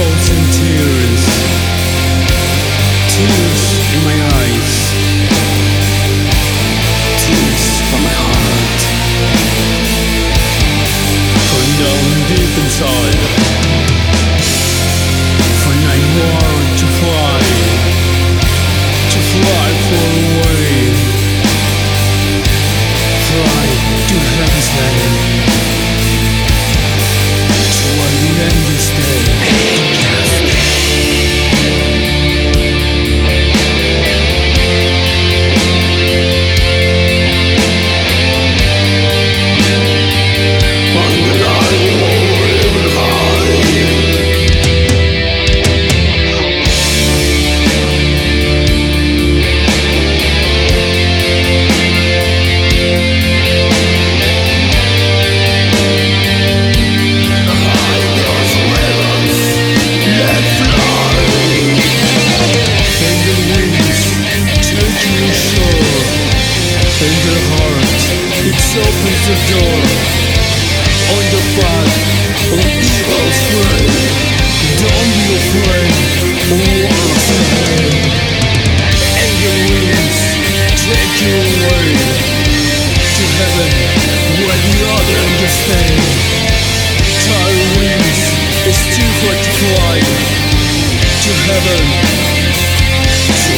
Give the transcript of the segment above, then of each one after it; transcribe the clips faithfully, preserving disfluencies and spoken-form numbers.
thoughts and tears, tears in my eyes, tears from my heart. From down deep inside, when I want to fly, to fly far away, fly to heaven's land, to where the angels stay. Opens the door on the path of evil's friend. Don't be afraid of what's ahead. Angel wings take you away to heaven where the other angels stay. Tired wings is too hard to fly to heaven, to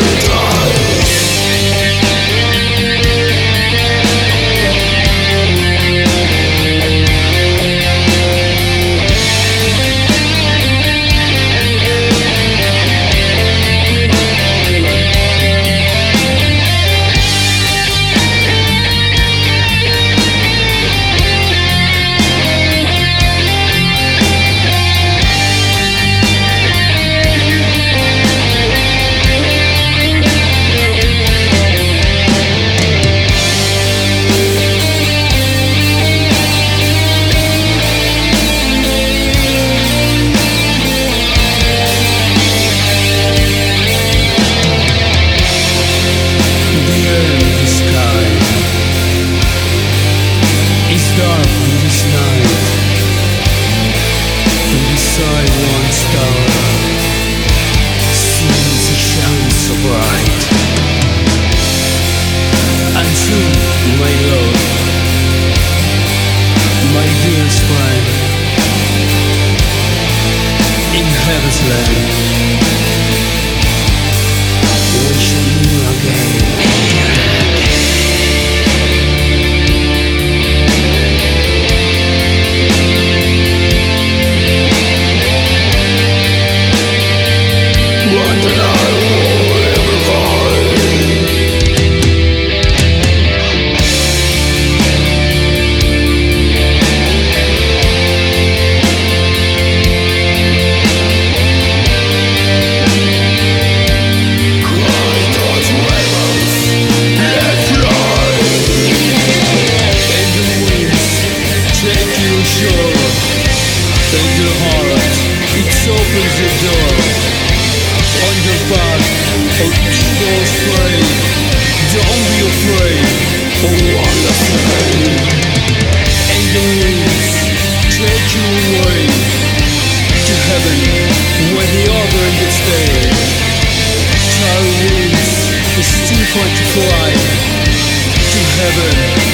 paradise. It's too far to fly to heaven.